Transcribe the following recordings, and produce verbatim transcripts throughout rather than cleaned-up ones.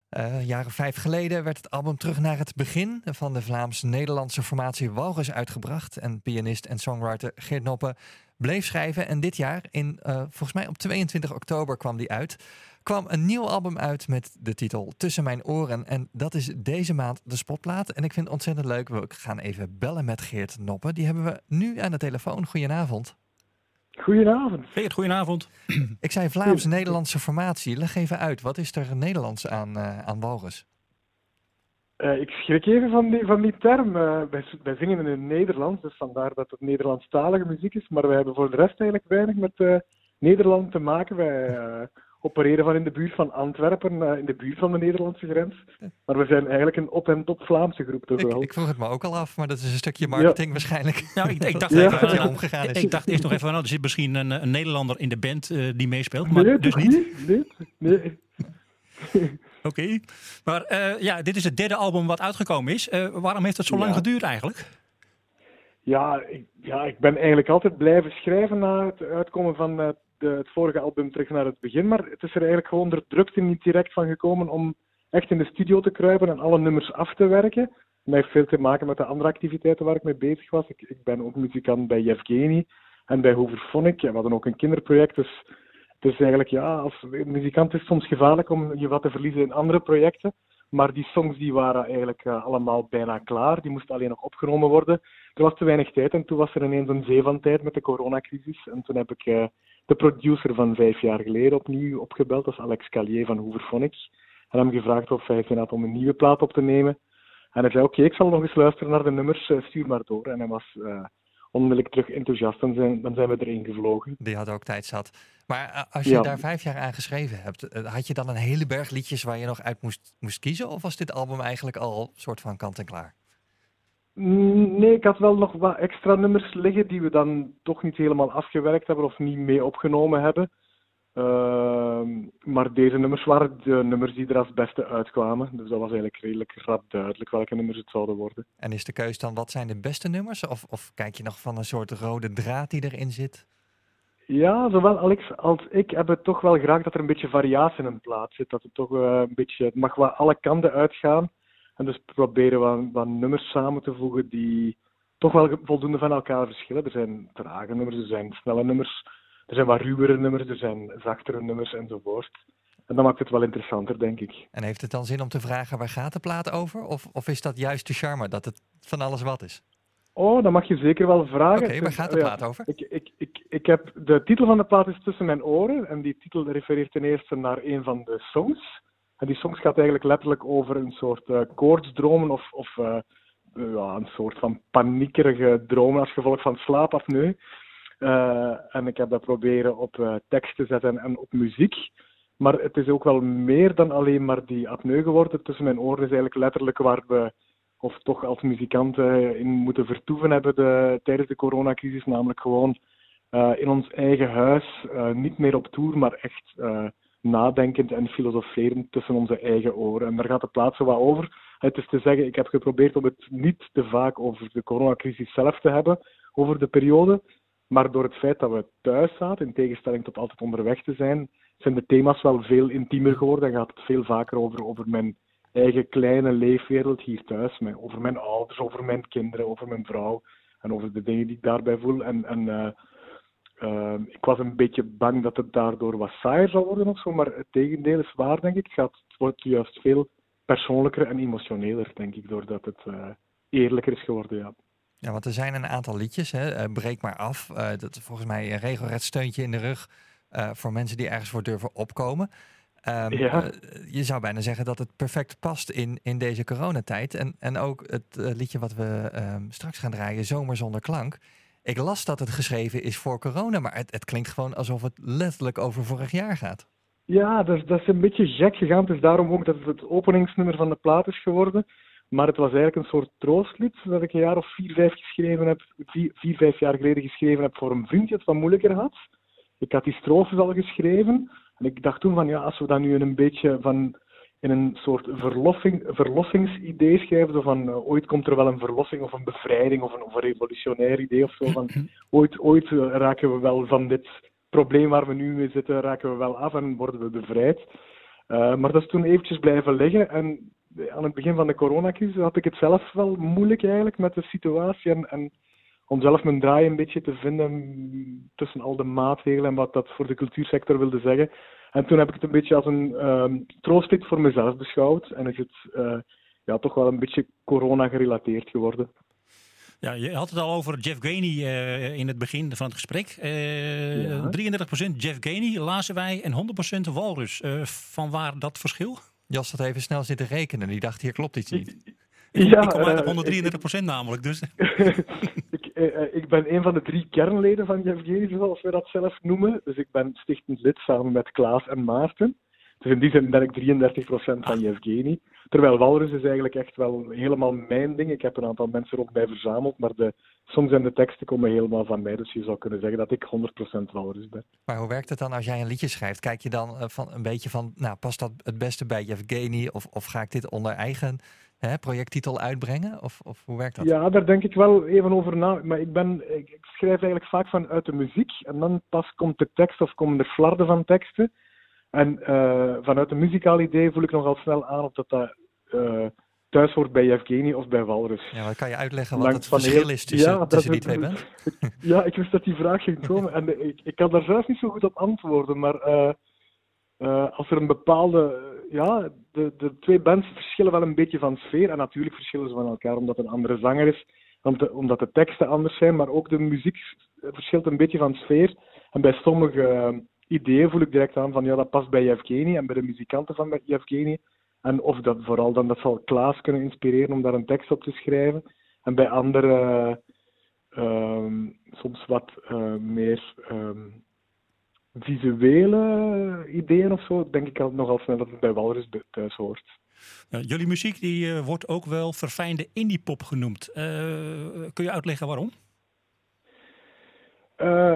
Uh, jaren vijf geleden werd het album Terug naar het begin van de Vlaams-Nederlandse formatie Walrus uitgebracht. En pianist en songwriter Geert Noppen bleef schrijven. En dit jaar, in, uh, volgens mij op tweeëntwintig oktober kwam die uit, kwam een nieuw album uit met de titel Tussen mijn oren. En dat is deze maand de spotplaat. En ik vind het ontzettend leuk. We gaan even bellen met Geert Noppen. Die hebben we nu aan de telefoon. Goedenavond. Goedenavond. Geert, goedenavond. Ik zei Vlaams-Nederlandse formatie. Leg even uit, wat is er Nederlands aan, uh, aan Walrus? Uh, ik schrik even van die, van die term. Uh, wij, wij zingen in het Nederlands, dus vandaar dat het Nederlandstalige muziek is. Maar wij hebben voor de rest eigenlijk weinig met uh, Nederland te maken. Wij uh, opereren van in de buurt van Antwerpen, uh, in de buurt van de Nederlandse grens. Maar we zijn eigenlijk een op- en top Vlaamse groep. Toch wel. Ik, ik vroeg het me ook al af, maar dat is een stukje marketing ja. waarschijnlijk. Nou, ik, ik dacht ja. even, ja. omgegaan is. Ik dacht eerst nog even, nou, er zit misschien een, een Nederlander in de band uh, die meespeelt, maar nee, dus niet. niet. Nee, nee. Oké, okay. maar uh, ja, dit is het derde album wat uitgekomen is. Uh, waarom heeft het zo ja. lang geduurd eigenlijk? Ja ik, ja, ik ben eigenlijk altijd blijven schrijven na het uitkomen van uh, de, het vorige album Terug naar het begin. Maar het is er eigenlijk gewoon de drukte niet direct van gekomen om echt in de studio te kruipen en alle nummers af te werken. Dat heeft veel te maken met de andere activiteiten waar ik mee bezig was. Ik, ik ben ook muzikant bij Yevgeny en bij Hooverphonic. Ja, we hadden ook een kinderproject, dus het is eigenlijk, ja, als muzikant is het soms gevaarlijk om je wat te verliezen in andere projecten. Maar die songs die waren eigenlijk uh, allemaal bijna klaar. Die moesten alleen nog opgenomen worden. Er was te weinig tijd en toen was er ineens een zee van tijd met de coronacrisis. En toen heb ik uh, de producer van vijf jaar geleden opnieuw opgebeld. Dat is Alex Callier van Hooverphonic. En hem gevraagd of hij zin had om een nieuwe plaat op te nemen. En hij zei, oké, okay, ik zal nog eens luisteren naar de nummers, uh, stuur maar door. En hij was uh, onmiddellijk terug enthousiast en zijn, dan zijn we erin gevlogen. Die had ook tijd zat. Maar uh, als je ja. daar vijf jaar aan geschreven hebt, uh, had je dan een hele berg liedjes waar je nog uit moest, moest kiezen? Of was dit album eigenlijk al een soort van kant en klaar? Nee, ik had wel nog wat extra nummers liggen die we dan toch niet helemaal afgewerkt hebben of niet mee opgenomen hebben. Uh, maar deze nummers waren de nummers die er als beste uitkwamen. Dus dat was eigenlijk redelijk rap duidelijk welke nummers het zouden worden. En is de keus dan, wat zijn de beste nummers? Of, of kijk je nog van een soort rode draad die erin zit? Ja, zowel Alex als ik hebben toch wel graag dat er een beetje variatie in een plaat zit. Dat het toch uh, een beetje, het mag wel alle kanten uitgaan. En dus proberen we wat nummers samen te voegen die toch wel voldoende van elkaar verschillen. Er zijn trage nummers, er zijn snelle nummers, er zijn wat ruwere nummers, er zijn zachtere nummers enzovoort. En dat maakt het wel interessanter, denk ik. En heeft het dan zin om te vragen, waar gaat de plaat over? Of, of is dat juist de charme, dat het van alles wat is? Oh, dat mag je zeker wel vragen. Oké, okay, waar gaat de plaat ja, over? Ik, ik, ik, ik heb, de titel van de plaat is Tussen mijn oren. En die titel refereert ten eerste naar een van de songs. En die songs gaat eigenlijk letterlijk over een soort uh, koortsdromen of, of uh, uh, ja, een soort van paniekerige dromen als gevolg van slaapapneu. Uh, en ik heb dat proberen op uh, tekst te zetten en op muziek. Maar het is ook wel meer dan alleen maar die apneu geworden. Tussen mijn oren is eigenlijk letterlijk waar we, of toch als muzikanten, in moeten vertoeven hebben de, tijdens de coronacrisis. Namelijk gewoon uh, in ons eigen huis, uh, niet meer op tour, maar echt uh, nadenkend en filosoferend tussen onze eigen oren. En daar gaat de plaat zo wat over. Het is te zeggen, ik heb geprobeerd om het niet te vaak over de coronacrisis zelf te hebben, over de periode. Maar door het feit dat we thuis zaten, in tegenstelling tot altijd onderweg te zijn, zijn de thema's wel veel intiemer geworden en gaat het veel vaker over, over mijn eigen kleine leefwereld hier thuis. Met, over mijn ouders, over mijn kinderen, over mijn vrouw en over de dingen die ik daarbij voel. En, en uh, uh, ik was een beetje bang dat het daardoor wat saaier zou worden of zo, maar het tegendeel is waar, denk ik. Het, gaat, het wordt juist veel persoonlijker en emotioneler, denk ik, doordat het uh, eerlijker is geworden, ja. Ja, want er zijn een aantal liedjes, hè. Uh, Breek maar af. Uh, dat is volgens mij een regelrecht steuntje in de rug uh, voor mensen die ergens voor durven opkomen. Um, ja. uh, je zou bijna zeggen dat het perfect past in, in deze coronatijd. En, en ook het uh, liedje wat we um, straks gaan draaien, Zomer zonder klank. Ik las dat het geschreven is voor corona, maar het, het klinkt gewoon alsof het letterlijk over vorig jaar gaat. Ja, dat is, dat is een beetje gek gegaan. Het is daarom ook dat het het openingsnummer van de plaat is geworden. Maar het was eigenlijk een soort troostlied dat ik een jaar of vier, vijf geschreven heb, vier, vier, vijf jaar geleden geschreven heb voor een vriendje dat wat moeilijker had. Ik had die strofes al geschreven en ik dacht toen van ja, als we dat nu in een beetje van in een soort verlossing, verlossingsidee schrijven, zo van uh, ooit komt er wel een verlossing of een bevrijding of een, of een revolutionair idee of zo van ooit, ooit uh, raken we wel van dit probleem waar we nu mee zitten, raken we wel af en worden we bevrijd. Uh, maar dat is toen eventjes blijven liggen. En aan het begin van de coronacrisis had ik het zelf wel moeilijk eigenlijk met de situatie. En, en om zelf mijn draai een beetje te vinden tussen al de maatregelen en wat dat voor de cultuursector wilde zeggen. En toen heb ik het een beetje als een um, troostlied voor mezelf beschouwd. En is het uh, ja, toch wel een beetje corona gerelateerd geworden. Ja, je had het al over Jeff Gainey uh, in het begin van het gesprek. Uh, ja. drieëndertig procent Jeff Gainey lazen wij en honderd procent Walrus. Uh, van waar dat verschil? Jos had even snel zitten rekenen. Die dacht, hier klopt iets niet. Ik, ja, ik kom uit op honderddrieëndertig procent uh, namelijk. Dus. ik, uh, ik ben een van de drie kernleden van Jeff Gainey, zoals we dat zelf noemen. Dus ik ben stichtend lid samen met Klaas en Maarten. Dus in die zin ben ik drieëndertig procent van Jeff Gainey. Terwijl Walrus is eigenlijk echt wel helemaal mijn ding. Ik heb een aantal mensen rond mij verzameld, maar de songs en de teksten komen helemaal van mij. Dus je zou kunnen zeggen dat ik honderd procent Walrus ben. Maar hoe werkt het dan als jij een liedje schrijft? Kijk je dan uh, van een beetje van, nou, past dat het beste bij Jeff Gainey? Of, of ga ik dit onder eigen hè, projecttitel uitbrengen? Of, of hoe werkt dat? Ja, daar denk ik wel even over na. Maar ik, ben, ik, ik schrijf eigenlijk vaak vanuit de muziek. En dan pas komt de tekst of komen er flarden van teksten. En uh, vanuit een muzikaal idee voel ik nogal snel aan of dat dat uh, thuis hoort bij Jeff Gainey of bij Walrus. Ja, wat kan je uitleggen wat het verschil heel... is tussen, ja, tussen die twee bands? Ja, ik wist dat die vraag ging komen en ik, ik kan daar zelf niet zo goed op antwoorden, maar uh, uh, als er een bepaalde... Ja, de, de twee bands verschillen wel een beetje van sfeer en natuurlijk verschillen ze van elkaar omdat een andere zanger is, omdat de teksten anders zijn, maar ook de muziek verschilt een beetje van sfeer en bij sommige... Uh, ideeën voel ik direct aan van ja, dat past bij Jeff Gainey en bij de muzikanten van Jeff Gainey. En of dat vooral dan, dat zal Klaas kunnen inspireren om daar een tekst op te schrijven. En bij andere, uh, soms wat uh, meer um, visuele ideeën of zo, denk ik al nogal snel dat het bij Walrus thuis hoort. Uh, jullie muziek die uh, wordt ook wel verfijnde indie-pop genoemd. Uh, kun je uitleggen waarom? Uh,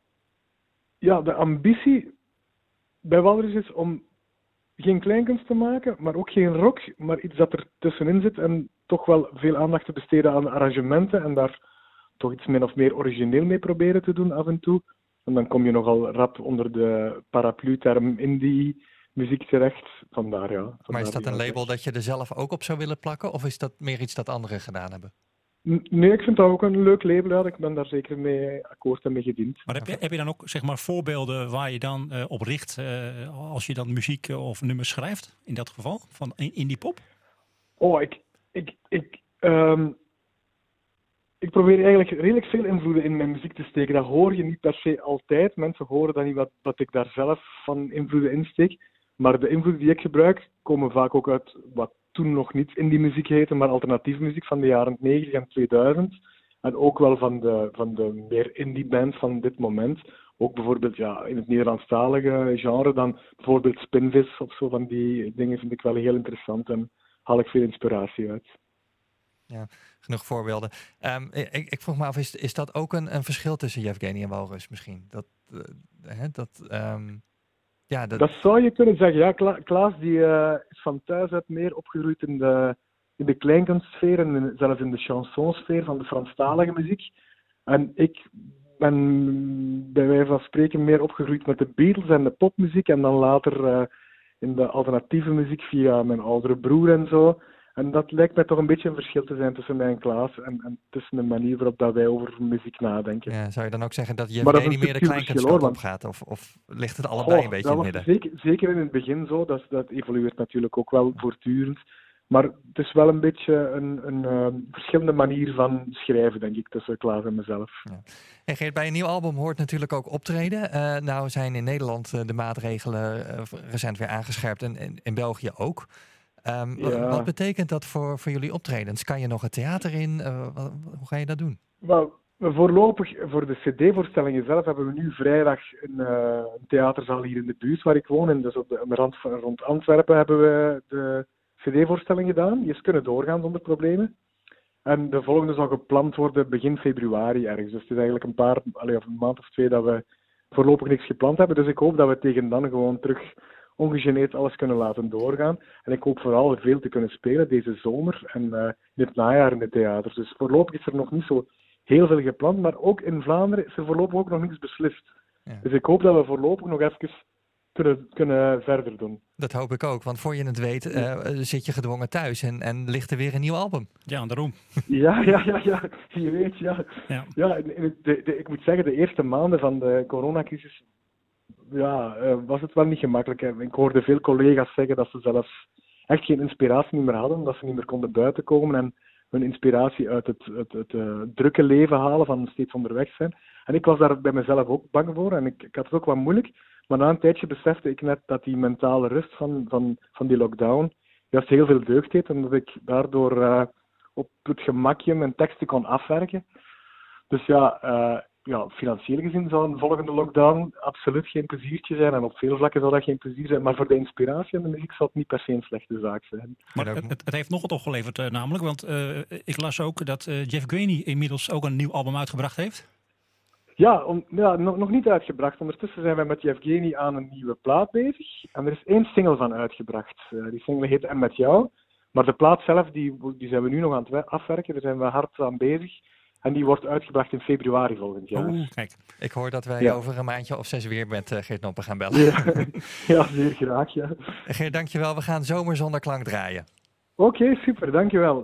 Ja, de ambitie bij Walrus is om geen kleinkunst te maken, maar ook geen rock, maar iets dat er tussenin zit en toch wel veel aandacht te besteden aan arrangementen en daar toch iets min of meer origineel mee proberen te doen af en toe. En dan kom je nogal rap onder de paraplu-term indie muziek terecht. Vandaar, ja. Vandaar maar is dat een label dat je er zelf ook op zou willen plakken of is dat meer iets dat anderen gedaan hebben? Nee, ik vind dat ook een leuk label. Ja. Ik ben daar zeker mee akkoord en mee gediend. Maar heb je, heb je dan ook zeg maar, voorbeelden waar je dan uh, op richt uh, als je dan muziek uh, of nummers schrijft? In dat geval, van indie pop? Oh, ik, ik, ik, um, ik probeer eigenlijk redelijk veel invloeden in mijn muziek te steken. Dat hoor je niet per se altijd. Mensen horen dan niet wat, wat ik daar zelf van invloeden in steek. Maar de invloeden die ik gebruik komen vaak ook uit wat toen nog niet indie muziek heette, maar alternatieve muziek van de jaren negentig en tweeduizend. En ook wel van de, van de meer indie bands van dit moment. Ook bijvoorbeeld ja, in het Nederlandstalige genre, dan bijvoorbeeld Spinvis of zo van die dingen vind ik wel heel interessant en haal ik veel inspiratie uit. Ja, genoeg voorbeelden. Um, ik, ik vroeg me af, is, is dat ook een, een verschil tussen Jeff Gainey en Walrus misschien? Dat, uh, hè, dat, um, ja, dat... dat zou je kunnen zeggen. Ja, Kla- Klaas die, uh, is van thuis uit meer opgegroeid in de, in de kleinkunstsfeer en in, zelfs in de chansonsfeer van de Franstalige muziek. En ik ben bij wijze van spreken meer opgegroeid met de Beatles en de popmuziek en dan later uh, in de alternatieve muziek via mijn oudere broer en zo. En dat lijkt mij toch een beetje een verschil te zijn tussen mij en Klaas en, en tussen de manier waarop dat wij over muziek nadenken. Ja, zou je dan ook zeggen dat Jeff Gainey meer de kleinkunstkant op gaat? Of, of ligt het allebei oh, een beetje in het midden? Zeker, zeker in het begin zo. Dat, dat evolueert natuurlijk ook wel voortdurend. Maar het is wel een beetje een, een uh, verschillende manier van schrijven, denk ik, tussen Klaas en mezelf. Ja. En Geert, bij een nieuw album hoort natuurlijk ook optreden. Uh, nou zijn in Nederland uh, de maatregelen uh, recent weer aangescherpt en in, in België ook. Um, ja. Wat betekent dat voor, voor jullie optredens? Kan je nog het theater in? Uh, wat, hoe ga je dat doen? Wel, voorlopig, voor de cd-voorstellingen zelf, hebben we nu vrijdag een, uh, een theaterzaal hier in de buurt waar ik woon. En dus op de, op de rand van, rond Antwerpen hebben we de cd-voorstelling gedaan. Die is kunnen doorgaan zonder problemen. En de volgende zal gepland worden begin februari ergens. Dus het is eigenlijk een paar, allee, of een maand of twee dat we voorlopig niks gepland hebben. Dus ik hoop dat we tegen dan gewoon terug ongegeneerd alles kunnen laten doorgaan. En ik hoop vooral veel te kunnen spelen deze zomer en uh, in het najaar in de theater. Dus voorlopig is er nog niet zo heel veel gepland, maar ook in Vlaanderen is er voorlopig ook nog niks beslist. Ja. Dus ik hoop dat we voorlopig nog even kunnen, kunnen verder doen. Dat hoop ik ook, want voor je het weet uh, zit je gedwongen thuis en, en ligt er weer een nieuw album. Ja, daarom. Ja, ja, ja, ja. Je weet, ja. Ja, ja de, de, de, ik moet zeggen, de eerste maanden van de coronacrisis ja, uh, was het wel niet gemakkelijk. Hè. Ik hoorde veel collega's zeggen dat ze zelfs echt geen inspiratie meer hadden, dat ze niet meer konden buiten komen en hun inspiratie uit het, het, het, het uh, drukke leven halen van steeds onderweg zijn. En ik was daar bij mezelf ook bang voor en ik, ik had het ook wat moeilijk. Maar na een tijdje besefte ik net dat die mentale rust van, van, van die lockdown juist heel veel deugd deed. En dat ik daardoor uh, op het gemakje mijn teksten kon afwerken. Dus ja, uh, ja, financieel gezien zou een volgende lockdown absoluut geen pleziertje zijn. En op veel vlakken zou dat geen plezier zijn. Maar voor de inspiratie en de muziek zou het niet per se een slechte zaak zijn. Maar het, het heeft nog wat opgeleverd uh, namelijk. Want uh, ik las ook dat uh, Jeff Graney inmiddels ook een nieuw album uitgebracht heeft. Ja, om, ja nog, nog niet uitgebracht. Ondertussen zijn wij met Jeff Graney aan een nieuwe plaat bezig. En er is één single van uitgebracht. Uh, die single heet En Met Jou. Maar de plaat zelf, die, die zijn we nu nog aan het afwerken. Daar zijn we hard aan bezig. En die wordt uitgebracht in februari volgend jaar. Oeh, kijk. Ik hoor dat wij ja. over een maandje of zes weer met uh, Geert Noppen gaan bellen. Ja, ja zeer graag. Ja. Geert, dankjewel. We gaan Zomer zonder klank draaien. Oké, okay, super. Dankjewel.